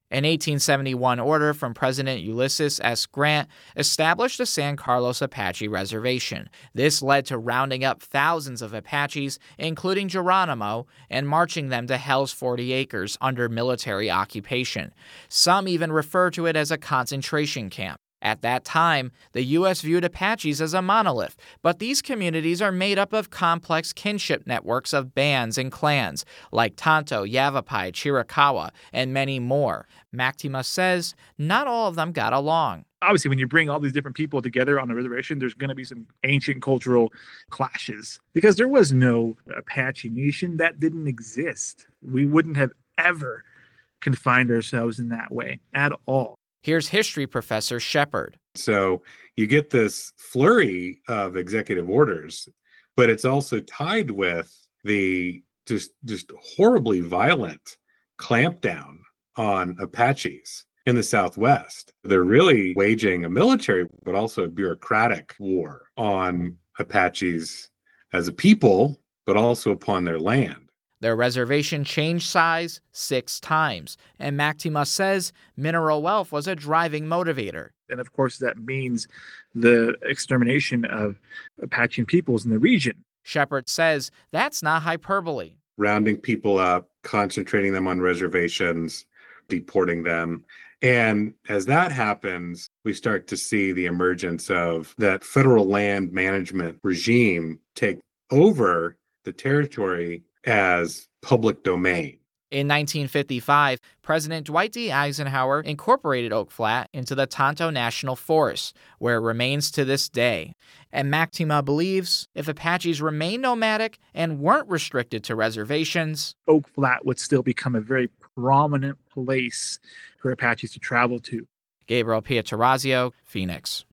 An 1871 order from President Ulysses S. Grant established the San Carlos Apache Reservation. This led to rounding up thousands of Apaches, including Geronimo, and marching them to Hell's 40 Acres under military occupation. Some even refer to it as a concentration camp. At that time, the U.S. viewed Apaches as a monolith, but these communities are made up of complex kinship networks of bands and clans, like Tonto, Yavapai, Chiricahua, and many more. Mactema says not all of them got along. Obviously, when you bring all these different people together on the reservation, there's going to be some ancient cultural clashes because there was no Apache nation. That didn't exist. We wouldn't have ever confined ourselves in that way at all. Here's history professor Shepard. So you get this flurry of executive orders, but it's also tied with the just horribly violent clampdown on Apaches in the Southwest. They're really waging a military, but also a bureaucratic war on Apaches as a people, but also upon their land. Their reservation changed size 6 times, and Mactema says mineral wealth was a driving motivator. And of course, that means the extermination of Apache peoples in the region. Shepard says that's not hyperbole. Rounding people up, concentrating them on reservations, deporting them. And as that happens, we start to see the emergence of that federal land management regime take over the territory as public domain. In 1955, President Dwight D. Eisenhower incorporated Oak Flat into the Tonto National Forest, where it remains to this day. And Mactema believes if Apaches remained nomadic and weren't restricted to reservations, Oak Flat would still become a very prominent place for Apaches to travel to. Gabriel Pietrorazio, Phoenix.